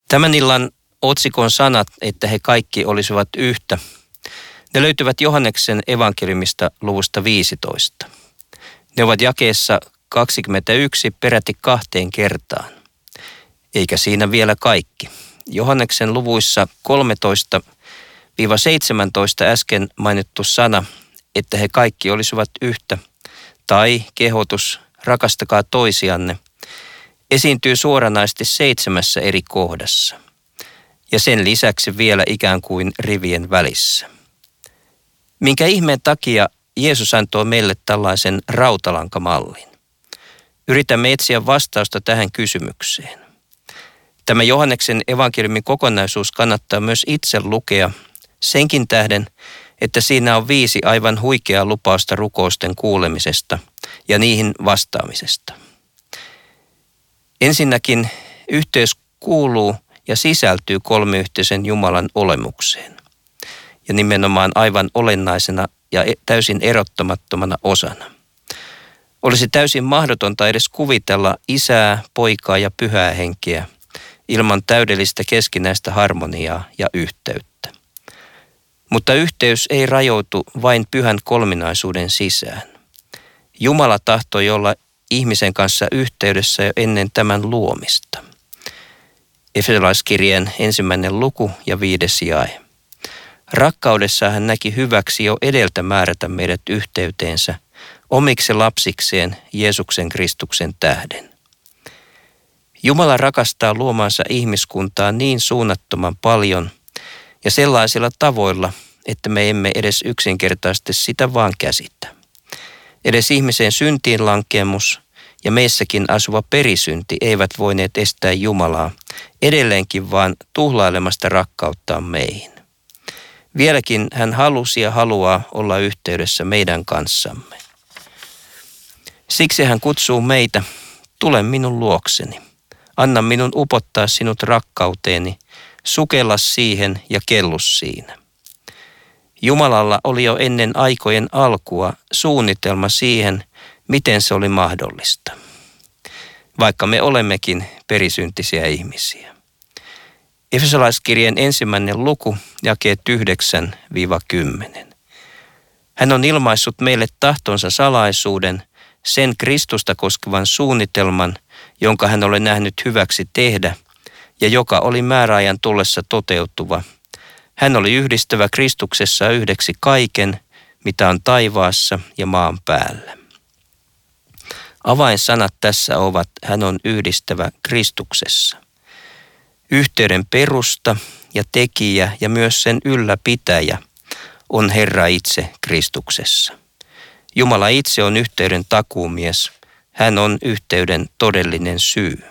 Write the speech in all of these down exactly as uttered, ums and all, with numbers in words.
Tämän illan otsikon sanat, että he kaikki olisivat yhtä, ne löytyvät Johanneksen evankeliumista luvusta viisitoista. Ne ovat jakeessa kaksikymmentäyksi peräti kahteen kertaan. Eikä siinä vielä kaikki. Johanneksen luvuissa kolmetoista seitsemäntoista äsken mainittu sana, että he kaikki olisivat yhtä, tai kehotus rakastakaa toisianne, esiintyy suoranaisesti seitsemässä eri kohdassa. Ja sen lisäksi vielä ikään kuin rivien välissä. Minkä ihmeen takia Jeesus antoi meille tällaisen rautalankamallin? Yritämme etsiä vastausta tähän kysymykseen. Tämä Johanneksen evankeliumin kokonaisuus kannattaa myös itse lukea senkin tähden, että siinä on viisi aivan huikeaa lupausta rukousten kuulemisesta ja niihin vastaamisesta. Ensinnäkin yhteys kuuluu ja sisältyy kolmiyhteisen Jumalan olemukseen ja nimenomaan aivan olennaisena ja täysin erottamattomana osana. Olisi täysin mahdotonta edes kuvitella Isää, Poikaa ja Pyhää Henkeä ilman täydellistä keskinäistä harmoniaa ja yhteyttä. Mutta yhteys ei rajoitu vain pyhän kolminaisuuden sisään. Jumala tahtoi olla ihmisen kanssa yhteydessä jo ennen tämän luomista. Efesolaiskirjeen ensimmäinen luku ja viides jae. Rakkaudessa hän näki hyväksi jo edeltä määrätä meidät yhteyteensä omiksi lapsikseen Jeesuksen Kristuksen tähden. Jumala rakastaa luomansa ihmiskuntaa niin suunnattoman paljon ja sellaisilla tavoilla, että me emme edes yksinkertaisesti sitä vaan käsitä. Edes ihmisen syntiin lankemus ja meissäkin asuva perisynti eivät voineet estää Jumalaa edelleenkin vaan tuhlailemasta rakkauttaan meihin. Vieläkin hän halusi ja haluaa olla yhteydessä meidän kanssamme. Siksi hän kutsuu meitä, tule minun luokseni, anna minun upottaa sinut rakkauteeni, sukella siihen ja kellu siinä. Jumalalla oli jo ennen aikojen alkua suunnitelma siihen, miten se oli mahdollista, vaikka me olemmekin perisyntisiä ihmisiä. Efesolaiskirjeen ensimmäinen luku, jakeet yhdeksän kymmenen. Hän on ilmaissut meille tahtonsa salaisuuden, sen Kristusta koskevan suunnitelman, jonka hän oli nähnyt hyväksi tehdä ja joka oli määräajan tullessa toteutuva. Hän oli yhdistävä Kristuksessa yhdeksi kaiken, mitä on taivaassa ja maan päällä. Avainsanat tässä ovat, hän on yhdistävä Kristuksessa. Yhteyden perusta ja tekijä ja myös sen ylläpitäjä on Herra itse Kristuksessa. Jumala itse on yhteyden takuumies. Hän on yhteyden todellinen syy.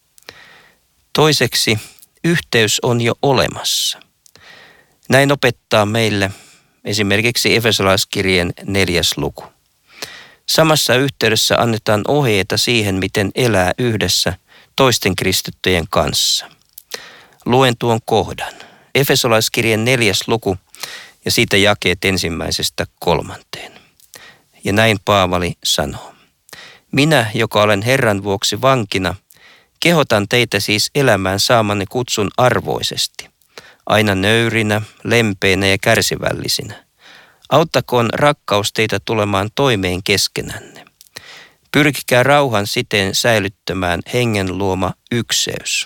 Toiseksi, yhteys on jo olemassa. Näin opettaa meille esimerkiksi Efesolaiskirjeen neljäs luku. Samassa yhteydessä annetaan ohjeita siihen, miten elää yhdessä toisten kristittyjen kanssa. Luen tuon kohdan. Efesolaiskirjeen neljäs luku ja siitä jakeet ensimmäisestä kolmanteen. Ja näin Paavali sanoo. Minä, joka olen Herran vuoksi vankina, kehotan teitä siis elämään saamanne kutsun arvoisesti, aina nöyrinä, lempeinä ja kärsivällisinä. Auttakoon rakkaus teitä tulemaan toimeen keskenänne. Pyrkikää rauhan siten säilyttämään hengen luoma ykseys.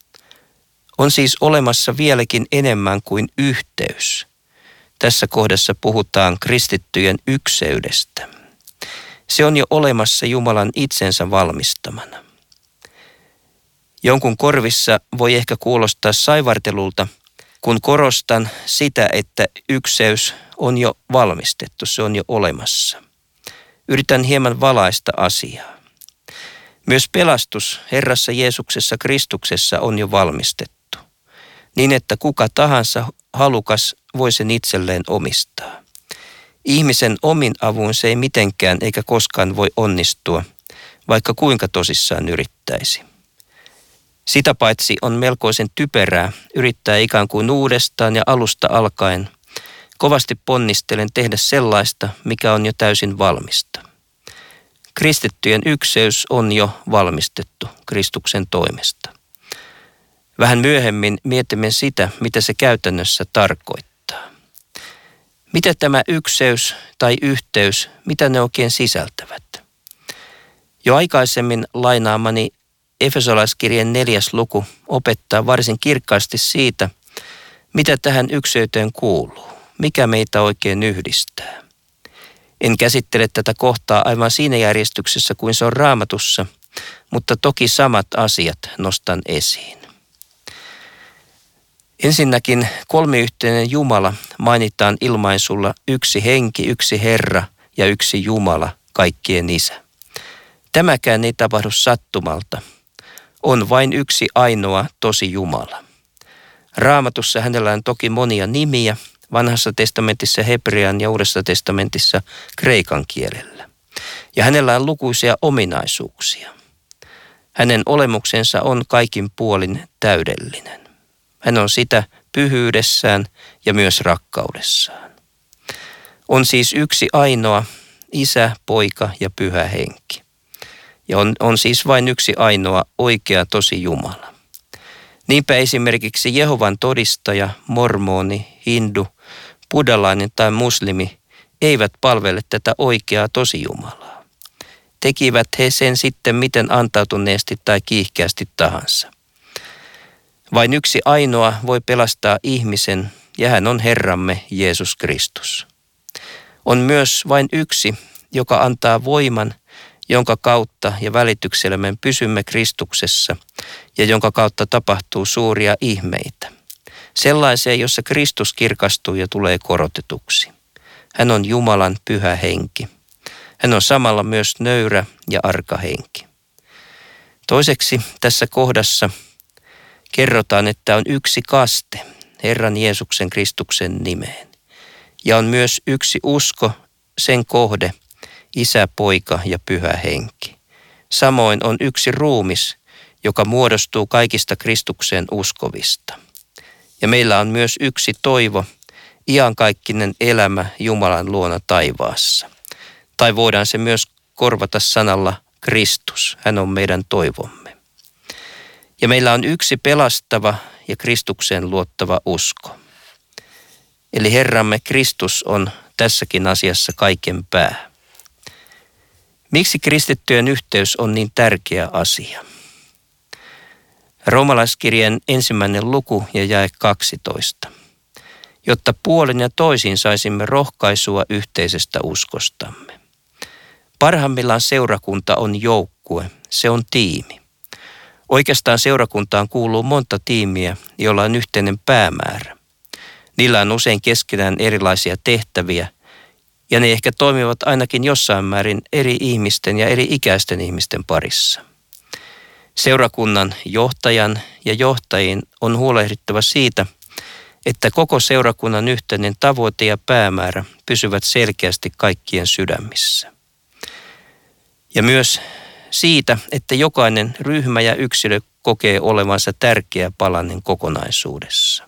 On siis olemassa vieläkin enemmän kuin yhteys. Tässä kohdassa puhutaan kristittyjen ykseydestä. Se on jo olemassa Jumalan itsensä valmistamana. Jonkun korvissa voi ehkä kuulostaa saivartelulta, kun korostan sitä, että ykseys on jo valmistettu, se on jo olemassa. Yritän hieman valaista asiaa. Myös pelastus Herrassa Jeesuksessa Kristuksessa on jo valmistettu, niin että kuka tahansa halukas voi sen itselleen omistaa. Ihmisen omin avuin se ei mitenkään eikä koskaan voi onnistua, vaikka kuinka tosissaan yrittäisi. Sitä paitsi on melkoisen typerää yrittää ikään kuin uudestaan ja alusta alkaen kovasti ponnistelen tehdä sellaista, mikä on jo täysin valmista. Kristittyjen ykseys on jo valmistettu Kristuksen toimesta. Vähän myöhemmin mietimme sitä, mitä se käytännössä tarkoittaa. Mitä tämä ykseys tai yhteys, mitä ne oikein sisältävät? Jo aikaisemmin lainaamani Efesolaiskirjeen neljäs luku opettaa varsin kirkkaasti siitä, mitä tähän ykseyteen kuuluu, mikä meitä oikein yhdistää. En käsittele tätä kohtaa aivan siinä järjestyksessä kuin se on Raamatussa, mutta toki samat asiat nostan esiin. Ensinnäkin kolmiyhteinen Jumala mainitaan ilmaisulla yksi henki, yksi Herra ja yksi Jumala, kaikkien Isä. Tämäkään ei tapahdu sattumalta. On vain yksi ainoa tosi Jumala. Raamatussa hänellä on toki monia nimiä, Vanhassa testamentissa hebrean ja Uudessa testamentissa kreikan kielellä. Ja hänellä on lukuisia ominaisuuksia. Hänen olemuksensa on kaikin puolin täydellinen. Hän on sitä pyhyydessään ja myös rakkaudessaan. On siis yksi ainoa Isä, Poika ja Pyhä Henki. Ja on, on siis vain yksi ainoa oikea tosi Jumala. Niinpä esimerkiksi Jehovan todistaja, mormoni, hindu, buddhalainen tai muslimi eivät palvele tätä oikeaa tosi Jumalaa. Tekivät he sen sitten miten antautuneesti tai kiihkeästi tahansa. Vain yksi ainoa voi pelastaa ihmisen, ja hän on Herramme Jeesus Kristus. On myös vain yksi, joka antaa voiman, jonka kautta ja välityksellä me pysymme Kristuksessa ja jonka kautta tapahtuu suuria ihmeitä. Sellaisia, jossa Kristus kirkastuu ja tulee korotetuksi. Hän on Jumalan Pyhä Henki. Hän on samalla myös nöyrä ja arka henki. Toiseksi tässä kohdassa kerrotaan, että on yksi kaste Herran Jeesuksen Kristuksen nimeen. Ja on myös yksi usko, sen kohde, Isä, Poika ja Pyhä Henki. Samoin on yksi ruumis, joka muodostuu kaikista Kristukseen uskovista. Ja meillä on myös yksi toivo, iankaikkinen elämä Jumalan luona taivaassa. Tai voidaan se myös korvata sanalla Kristus. Hän on meidän toivomme. Ja meillä on yksi pelastava ja Kristukseen luottava usko. Eli Herramme Kristus on tässäkin asiassa kaiken pää. Miksi kristittyjen yhteys on niin tärkeä asia? Roomalaiskirjeen ensimmäinen luku ja jae kaksitoista. Jotta puolin ja toisin saisimme rohkaisua yhteisestä uskostamme. Parhaimmillaan seurakunta on joukkue, se on tiimi. Oikeastaan seurakuntaan kuuluu monta tiimiä, joilla on yhteinen päämäärä. Niillä on usein keskenään erilaisia tehtäviä, ja ne ehkä toimivat ainakin jossain määrin eri ihmisten ja eri ikäisten ihmisten parissa. Seurakunnan johtajan ja johtajien on huolehdittava siitä, että koko seurakunnan yhteinen tavoite ja päämäärä pysyvät selkeästi kaikkien sydämissä. Ja myös siitä, että jokainen ryhmä ja yksilö kokee olevansa tärkeä palanen kokonaisuudessa.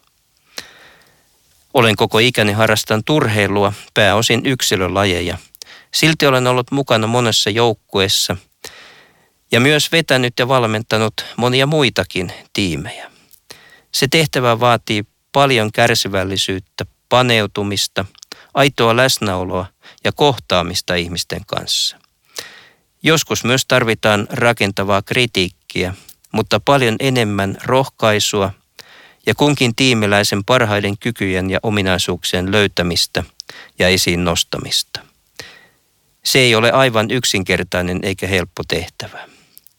Olen koko ikäni harrastanut urheilua, pääosin yksilölajeja. Silti olen ollut mukana monessa joukkueessa ja myös vetänyt ja valmentanut monia muitakin tiimejä. Se tehtävä vaatii paljon kärsivällisyyttä, paneutumista, aitoa läsnäoloa ja kohtaamista ihmisten kanssa. Joskus myös tarvitaan rakentavaa kritiikkiä, mutta paljon enemmän rohkaisua ja kunkin tiimiläisen parhaiden kykyjen ja ominaisuuksien löytämistä ja esiin nostamista. Se ei ole aivan yksinkertainen eikä helppo tehtävä.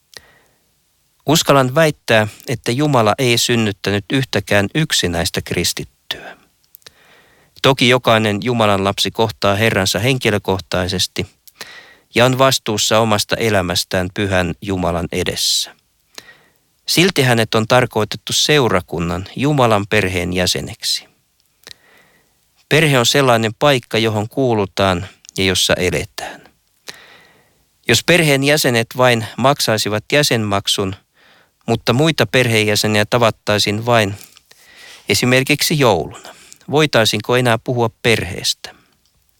Uskallan väittää, että Jumala ei synnyttänyt yhtäkään yksinäistä kristittyä. Toki jokainen Jumalan lapsi kohtaa Herransa henkilökohtaisesti ja on vastuussa omasta elämästään pyhän Jumalan edessä. Silti hänet on tarkoitettu seurakunnan, Jumalan perheen jäseneksi. Perhe on sellainen paikka, johon kuulutaan ja jossa eletään. Jos perheen jäsenet vain maksaisivat jäsenmaksun, mutta muita perheenjäseniä tavattaisiin vain esimerkiksi jouluna, voitaisiinko enää puhua perheestä?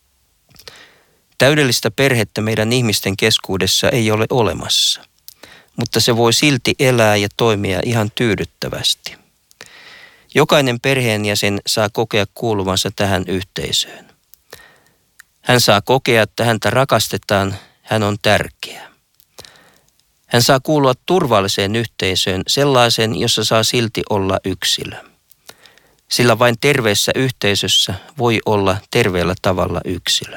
Täydellistä perhettä meidän ihmisten keskuudessa ei ole olemassa. mutta se voi silti elää ja toimia ihan tyydyttävästi. Jokainen perheenjäsen saa kokea kuuluvansa tähän yhteisöön. Hän saa kokea, että häntä rakastetaan, hän on tärkeä. Hän saa kuulua turvalliseen yhteisöön, sellaiseen, jossa saa silti olla yksilö. Sillä vain terveessä yhteisössä voi olla terveellä tavalla yksilö.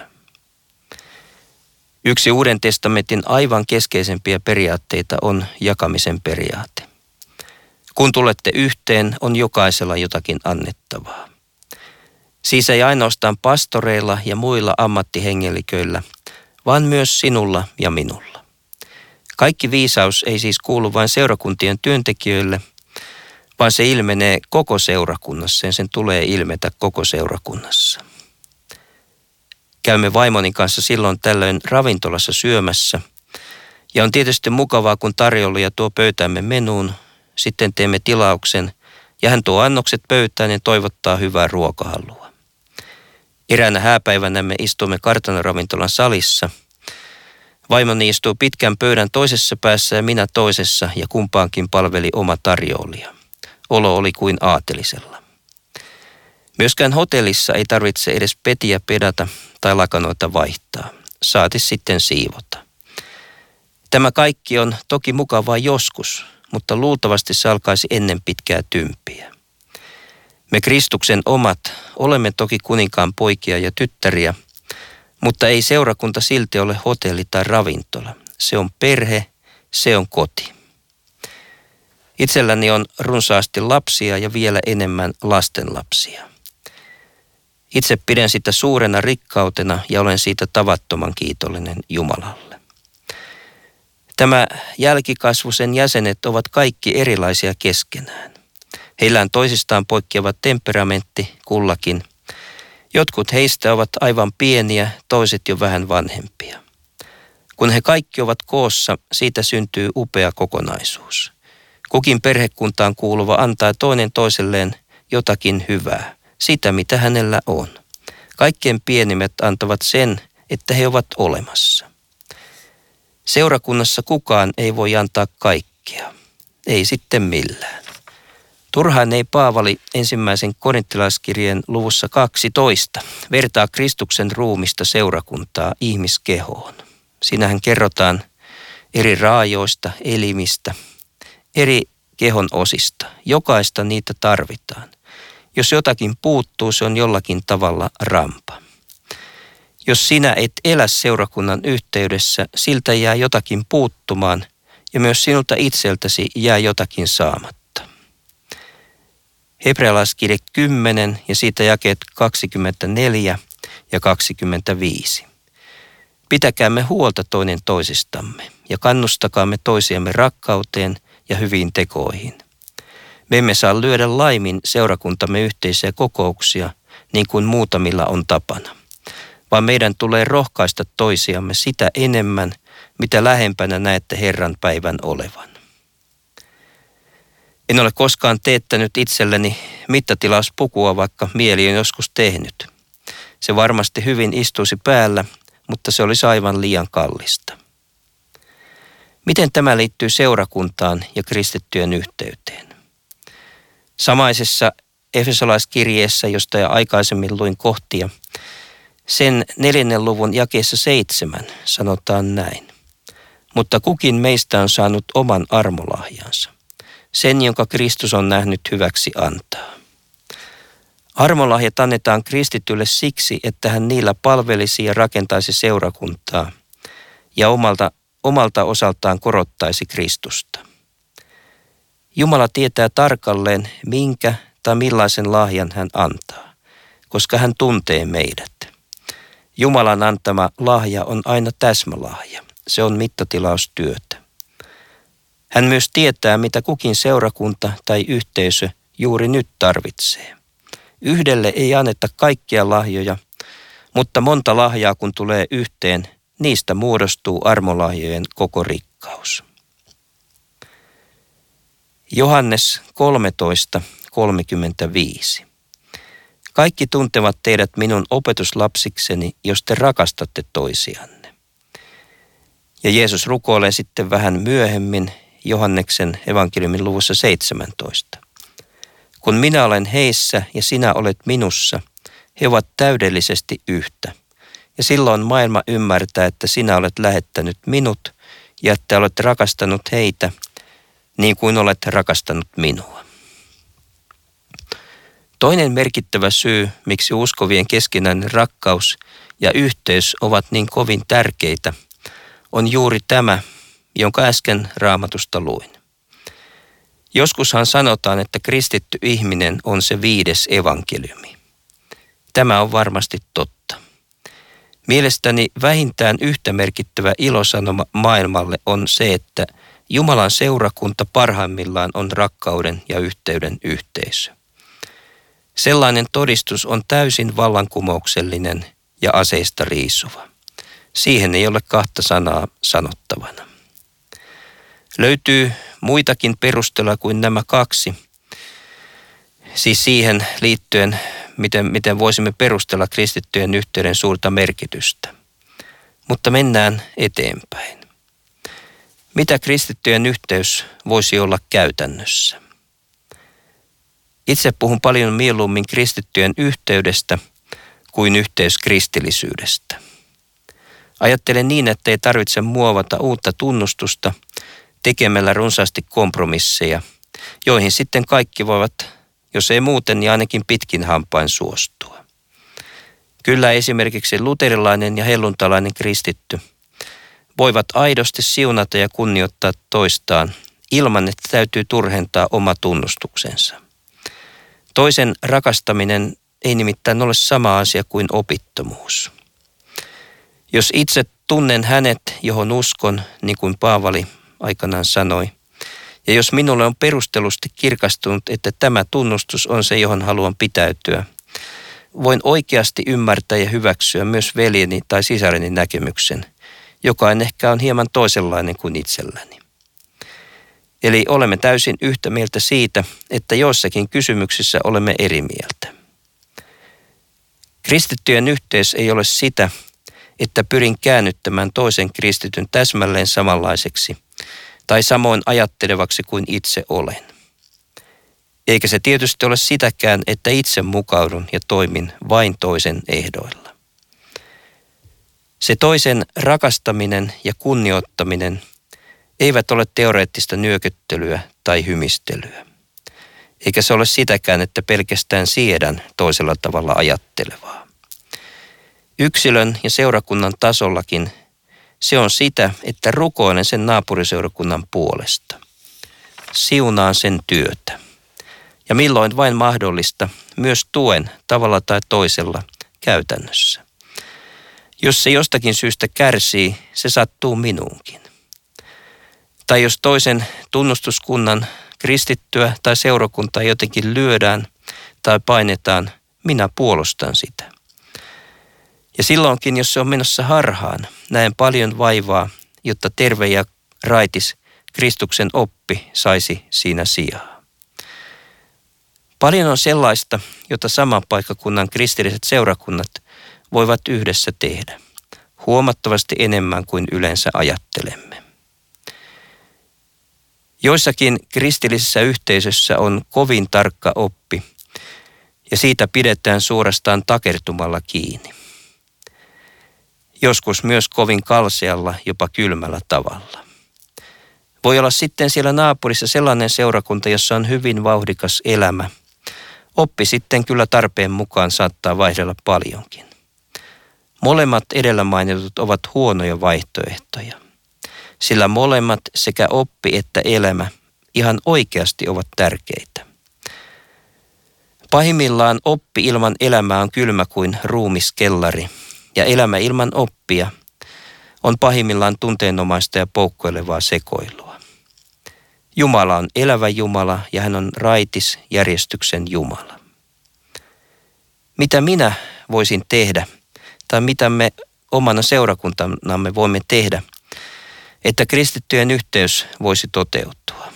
Yksi Uuden testamentin aivan keskeisempiä periaatteita on jakamisen periaate. Kun tulette yhteen, on jokaisella jotakin annettavaa. Siis ei ainoastaan pastoreilla ja muilla ammattihengeliköillä, vaan myös sinulla ja minulla. Kaikki viisaus ei siis kuulu vain seurakuntien työntekijöille, vaan se ilmenee koko seurakunnassa ja sen tulee ilmetä koko seurakunnassa. Käymme vaimoni kanssa silloin tällöin ravintolassa syömässä ja on tietysti mukavaa, kun tarjoilija tuo pöytäämme menuun, sitten teemme tilauksen ja hän tuo annokset pöytään ja toivottaa hyvää ruokahalua. Eräänä hääpäivänä me istumme kartanoravintolan salissa. Vaimoni istuu pitkän pöydän toisessa päässä ja minä toisessa ja kumpaankin palveli oma tarjoilija. Olo oli kuin aatelisella. Myöskään hotellissa ei tarvitse edes petiä pedata tai lakanoita vaihtaa. Saati sitten siivota. Tämä kaikki on toki mukavaa joskus, mutta luultavasti se alkaisi ennen pitkää tympiä. Me Kristuksen omat olemme toki kuninkaan poikia ja tyttäriä, mutta ei seurakunta silti ole hotelli tai ravintola. Se on perhe, se on koti. Itselläni on runsaasti lapsia ja vielä enemmän lastenlapsia. Itse pidän sitä suurena rikkautena ja olen siitä tavattoman kiitollinen Jumalalle. Tämä jälkikasvu, sen jäsenet ovat kaikki erilaisia keskenään. Heillä on toisistaan poikkeava temperamentti kullakin. Jotkut heistä ovat aivan pieniä, toiset jo vähän vanhempia. Kun he kaikki ovat koossa, siitä syntyy upea kokonaisuus. Kukin perhekuntaan kuuluva antaa toinen toiselleen jotakin hyvää, sitä mitä hänellä on. Kaikkein pienimmät antavat sen, että he ovat olemassa. Seurakunnassa kukaan ei voi antaa kaikkea, ei sitten millään. Turhaan ei Paavali ensimmäisen korinttilaiskirjeen luvussa kaksitoista vertaa Kristuksen ruumista seurakuntaa ihmiskehoon. Siinähän kerrotaan eri raajoista, elimistä, eri kehon osista. Jokaista niitä tarvitaan. Jos jotakin puuttuu, se on jollakin tavalla rampa. Jos sinä et elä seurakunnan yhteydessä, siltä jää jotakin puuttumaan ja myös sinulta itseltäsi jää jotakin saamatta. Hebrealaiskirje kymmenen ja siitä jakeet kaksikymmentäneljä ja kaksikymmentäviisi. Pitäkäämme huolta toinen toisistamme ja kannustakaamme toisiamme rakkauteen ja hyviin tekoihin. Me emme saa lyödä laimin seurakuntamme yhteisiä kokouksia niin kuin muutamilla on tapana, vaan meidän tulee rohkaista toisiamme sitä enemmän, mitä lähempänä näette Herran päivän olevan. En ole koskaan teettänyt itselleni mittatilauspukua, vaikka mieli on joskus tehnyt. Se varmasti hyvin istuisi päällä, mutta se olisi aivan liian kallista. Miten tämä liittyy seurakuntaan ja kristittyjen yhteyteen? Samaisessa Efesolaiskirjeessä, josta jo aikaisemmin luin kohtia, sen neljännen luvun jakeessa seitsemän sanotaan näin. Mutta kukin meistä on saanut oman armolahjansa, sen jonka Kristus on nähnyt hyväksi antaa. Armolahjat annetaan kristitylle siksi, että hän niillä palvelisi ja rakentaisi seurakuntaa ja omalta, omalta osaltaan korottaisi Kristusta. Jumala tietää tarkalleen, minkä tai millaisen lahjan hän antaa, koska hän tuntee meidät. Jumalan antama lahja on aina täsmälahja. Se on mittatilaustyötä. Hän myös tietää, mitä kukin seurakunta tai yhteisö juuri nyt tarvitsee. Yhdelle ei anneta kaikkia lahjoja, mutta monta lahjaa kun tulee yhteen, niistä muodostuu armolahjojen koko rikkaus. Johannes kolmetoista kolmekymmentäviisi. Kaikki tuntevat teidät minun opetuslapsikseni, jos te rakastatte toisianne. Ja Jeesus rukoilee sitten vähän myöhemmin Johanneksen evankeliumin luvussa seitsemäntoista. Kun minä olen heissä ja sinä olet minussa, he ovat täydellisesti yhtä. Ja silloin maailma ymmärtää, että sinä olet lähettänyt minut ja että olet rakastanut heitä niin kuin olet rakastanut minua. Toinen merkittävä syy, miksi uskovien keskinäinen rakkaus ja yhteys ovat niin kovin tärkeitä, on juuri tämä, jonka äsken Raamatusta luin. Joskushan sanotaan, että kristitty ihminen on se viides evankeliumi. Tämä on varmasti totta. Mielestäni vähintään yhtä merkittävä ilosanoma maailmalle on se, että Jumalan seurakunta parhaimmillaan on rakkauden ja yhteyden yhteisö. Sellainen todistus on täysin vallankumouksellinen ja aseista riisuva. Siihen ei ole kahta sanaa sanottavana. Löytyy muitakin perusteluja kuin nämä kaksi, siis siihen liittyen, miten, miten voisimme perustella kristittyjen yhteyden suurta merkitystä. Mutta mennään eteenpäin. Mitä kristittyjen yhteys voisi olla käytännössä? Itse puhun paljon mieluummin kristittyjen yhteydestä kuin yhteyskristillisyydestä. Ajattelen niin, että ei tarvitse muovata uutta tunnustusta tekemällä runsaasti kompromisseja, joihin sitten kaikki voivat, jos ei muuten, niin ainakin pitkin hampain suostua. Kyllä esimerkiksi luterilainen ja helluntalainen kristitty voivat aidosti siunata ja kunnioittaa toistaan ilman, että täytyy turhentaa oma tunnustuksensa. Toisen rakastaminen ei nimittäin ole sama asia kuin opittomuus. Jos itse tunnen hänet, johon uskon, niin kuin Paavali aikanaan sanoi, ja jos minulle on perustellusti kirkastunut, että tämä tunnustus on se, johon haluan pitäytyä, voin oikeasti ymmärtää ja hyväksyä myös veljeni tai sisareni näkemyksen, joka ehkä on hieman toisenlainen kuin itselläni. Eli olemme täysin yhtä mieltä siitä, että joissakin kysymyksissä olemme eri mieltä. Kristittyjen yhteys ei ole sitä, että pyrin käännyttämään toisen kristityn täsmälleen samanlaiseksi tai samoin ajattelevaksi kuin itse olen. Eikä se tietysti ole sitäkään, että itse mukaudun ja toimin vain toisen ehdoilla. Se toisen rakastaminen ja kunnioittaminen eivät ole teoreettista nyökyttelyä tai hymistelyä. Eikä se ole sitäkään, että pelkästään siedän toisella tavalla ajattelevaa. Yksilön ja seurakunnan tasollakin se on sitä, että rukoilen sen naapuriseurakunnan puolesta. Siunaan sen työtä. Ja milloin vain mahdollista, myös tuen tavalla tai toisella käytännössä. Jos se jostakin syystä kärsii, se sattuu minuunkin. Tai jos toisen tunnustuskunnan kristittyä tai seurakuntaa jotenkin lyödään tai painetaan, minä puolustan sitä. Ja silloinkin, jos se on menossa harhaan, näen paljon vaivaa, jotta terve ja raitis Kristuksen oppi saisi siinä sijaa. Paljon on sellaista, jota saman paikkakunnan kristilliset seurakunnat voivat yhdessä tehdä, huomattavasti enemmän kuin yleensä ajattelemme. Joissakin kristillisissä yhteisöissä on kovin tarkka oppi, ja siitä pidetään suorastaan takertumalla kiinni. Joskus myös kovin kalsealla, jopa kylmällä tavalla. Voi olla sitten siellä naapurissa sellainen seurakunta, jossa on hyvin vauhdikas elämä. Oppi sitten kyllä tarpeen mukaan saattaa vaihdella paljonkin. Molemmat edellä mainitut ovat huonoja vaihtoehtoja, sillä molemmat sekä oppi että elämä ihan oikeasti ovat tärkeitä. Pahimmillaan oppi ilman elämää on kylmä kuin ruumiskellari, ja elämä ilman oppia on pahimmillaan tunteenomaista ja poukkoilevaa sekoilua. Jumala on elävä Jumala ja hän on raitis järjestyksen Jumala. Mitä minä voisin tehdä tai mitä me omana seurakuntanamme voimme tehdä, että kristittyjen yhteys voisi toteutua?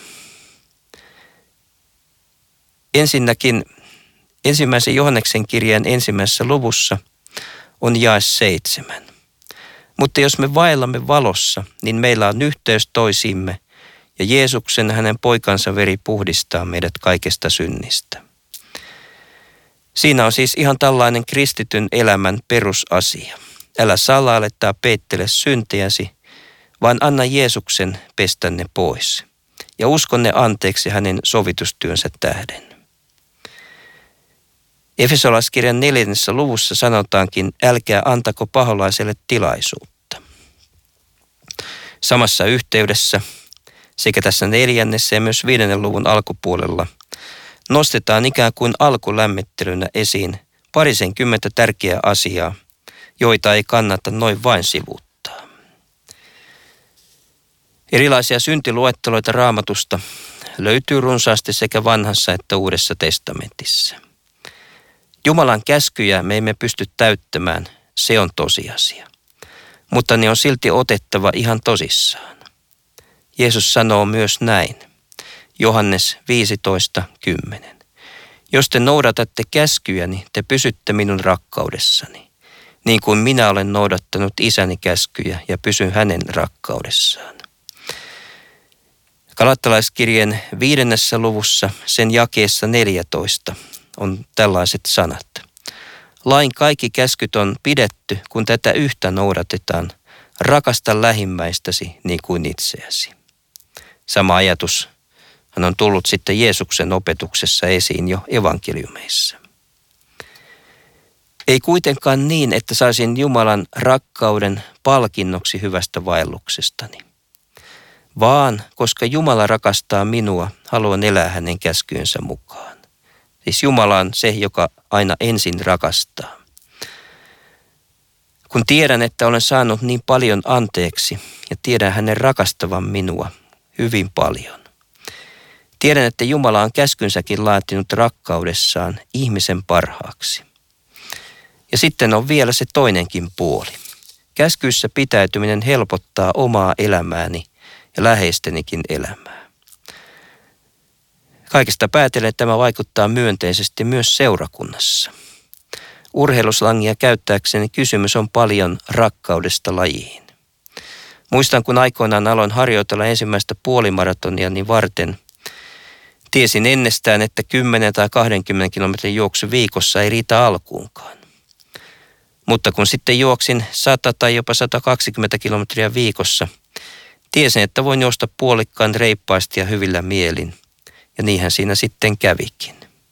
Ensinnäkin ensimmäisen Johanneksen kirjeen ensimmäisessä luvussa on jae seitsemän. Mutta jos me vaellamme valossa, niin meillä on yhteys toisiimme ja Jeesuksen hänen poikansa veri puhdistaa meidät kaikesta synnistä. Siinä on siis ihan tällainen kristityn elämän perusasia. Älä salaile tai peittele syntejäsi, vaan anna Jeesuksen pestä ne pois ja usko ne anteeksi hänen sovitustyönsä tähden. Efesolaiskirjan neljännessä luvussa sanotaankin, älkää antako paholaiselle tilaisuutta. Samassa yhteydessä sekä tässä neljännessä ja myös viidennen luvun alkupuolella nostetaan ikään kuin alkulämmittelynä esiin parisenkymmentä tärkeää asiaa, joita ei kannata noin vain sivuuttaa. Erilaisia syntiluetteloita Raamatusta löytyy runsaasti sekä vanhassa että uudessa testamentissa. Jumalan käskyjä me emme pysty täyttämään, se on tosiasia. Mutta ne on silti otettava ihan tosissaan. Jeesus sanoo myös näin. Johannes viisitoista kymmenen. Jos te noudatatte käskyjäni, te pysytte minun rakkaudessani, niin kuin minä olen noudattanut isäni käskyjä ja pysyn hänen rakkaudessaan. Galattalaiskirjeen viidennessä luvussa, sen jakeessa neljätoista, on tällaiset sanat. Lain kaikki käskyt on pidetty, kun tätä yhtä noudatetaan. Rakasta lähimmäistäsi niin kuin itseäsi. Sama ajatus hän on tullut sitten Jeesuksen opetuksessa esiin jo evankeliumeissa. Ei kuitenkaan niin, että saisin Jumalan rakkauden palkinnoksi hyvästä vaelluksestani, vaan koska Jumala rakastaa minua, haluan elää hänen käskyensä mukaan. Siis Jumala on se, joka aina ensin rakastaa. Kun tiedän, että olen saanut niin paljon anteeksi ja tiedän hänen rakastavan minua hyvin paljon. Tiedän, että Jumala on käskynsäkin laatinut rakkaudessaan ihmisen parhaaksi. Ja sitten on vielä se toinenkin puoli. Käskyissä pitäytyminen helpottaa omaa elämääni ja läheistenikin elämää. Kaikesta päätellen tämä vaikuttaa myönteisesti myös seurakunnassa. Urheiluslangia käyttääkseni kysymys on paljon rakkaudesta lajiin. Muistan, kun aikoinaan aloin harjoitella ensimmäistä puolimaratonia niin varten, tiesin ennestään, että kymmenen tai kaksikymmentä kilometrin juoksu viikossa ei riitä alkuunkaan. Mutta kun sitten juoksin sata tai jopa sata kaksikymmentä kilometriä viikossa, tiesin, että voin juosta puolikkaan reippaasti ja hyvillä mielin. Ja niinhän siinä sitten kävikin.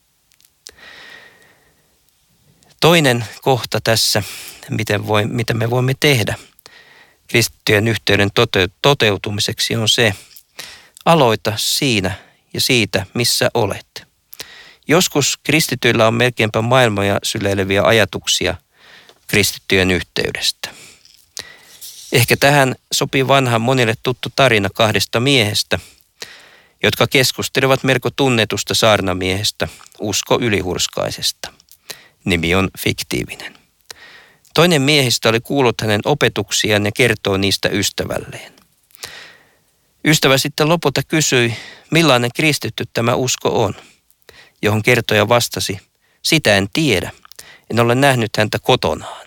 Toinen kohta tässä, miten voi, mitä me voimme tehdä kristittyjen yhteyden tote, toteutumiseksi on se, aloita siinä ja siitä, missä olet. Joskus kristityillä on melkeinpä maailmoja syleileviä ajatuksia kristittyjen yhteydestä. Ehkä tähän sopii vanha monille tuttu tarina kahdesta miehestä, jotka keskustelevat melko tunnetusta saarnamiehestä, Usko Ylihurskaisesta. Nimi on fiktiivinen. Toinen miehistä oli kuullut hänen opetuksiaan ja kertoo niistä ystävälleen. Ystävä sitten lopulta kysyi, millainen kristitty tämä usko on, johon kertoja vastasi, sitä en tiedä, en ole nähnyt häntä kotonaan.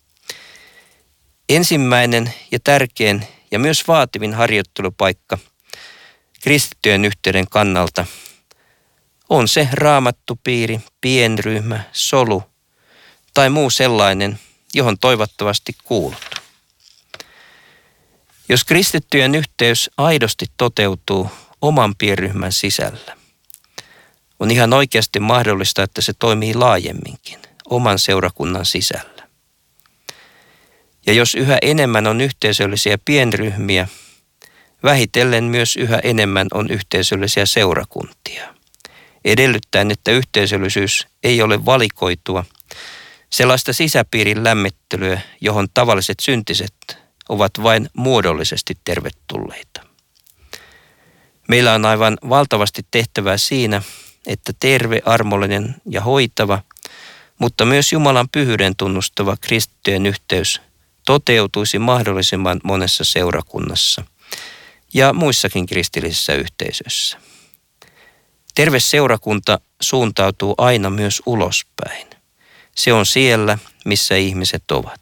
Ensimmäinen ja tärkein ja myös vaativin harjoittelupaikka kristittyjen yhteyden kannalta on se raamattupiiri, pienryhmä, solu tai muu sellainen, johon toivottavasti kuulut. Jos kristittyjen yhteys aidosti toteutuu oman pienryhmän sisällä, on ihan oikeasti mahdollista, että se toimii laajemminkin oman seurakunnan sisällä. Ja jos yhä enemmän on yhteisöllisiä pienryhmiä, vähitellen myös yhä enemmän on yhteisöllisiä seurakuntia. Edellyttäen, että yhteisöllisyys ei ole valikoitua, sellaista sisäpiirin lämmittelyä, johon tavalliset syntiset ovat vain muodollisesti tervetulleita. Meillä on aivan valtavasti tehtävää siinä, että terve, armollinen ja hoitava, mutta myös Jumalan pyhyyden tunnustava kristittyjen yhteys toteutuisi mahdollisimman monessa seurakunnassa ja muissakin kristillisissä yhteisöissä. Terve seurakunta suuntautuu aina myös ulospäin. Se on siellä, missä ihmiset ovat.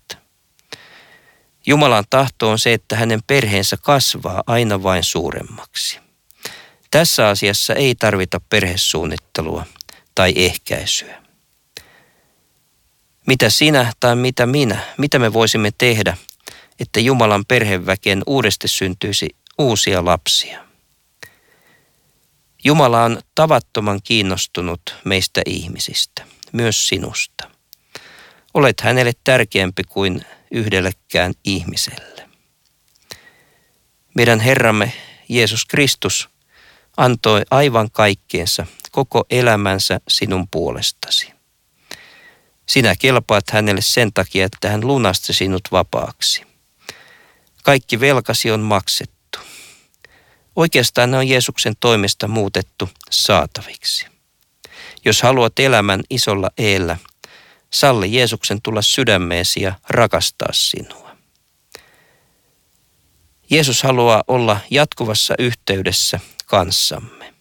Jumalan tahto on se, että hänen perheensä kasvaa aina vain suuremmaksi. Tässä asiassa ei tarvita perhesuunnittelua tai ehkäisyä. Mitä sinä tai mitä minä, mitä me voisimme tehdä, että Jumalan perheväkeen uudesti syntyisi uusia lapsia? Jumala on tavattoman kiinnostunut meistä ihmisistä, myös sinusta. Olet hänelle tärkeämpi kuin yhdellekään ihmiselle. Meidän Herramme Jeesus Kristus antoi aivan kaikkeensa, koko elämänsä sinun puolestasi. Sinä kelpaat hänelle sen takia, että hän lunasti sinut vapaaksi. Kaikki velkasi on maksettu. Oikeastaan ne on Jeesuksen toimesta muutettu saataviksi. Jos haluat elämän isolla eellä, salli Jeesuksen tulla sydämeesi ja rakastaa sinua. Jeesus haluaa olla jatkuvassa yhteydessä kanssamme.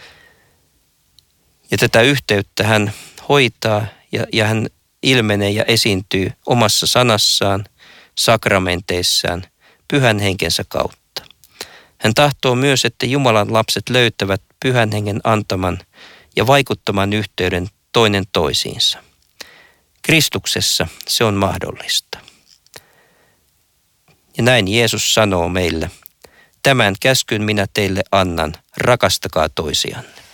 Ja tätä yhteyttä hän hoitaa ja, ja hän ilmenee ja esiintyy omassa sanassaan, sakramenteissaan, pyhän henkensä kautta. Hän tahtoo myös, että Jumalan lapset löytävät pyhän hengen antaman ja vaikuttaman yhteyden toinen toisiinsa. Kristuksessa se on mahdollista. Ja näin Jeesus sanoo meille, tämän käskyn minä teille annan, rakastakaa toisianne.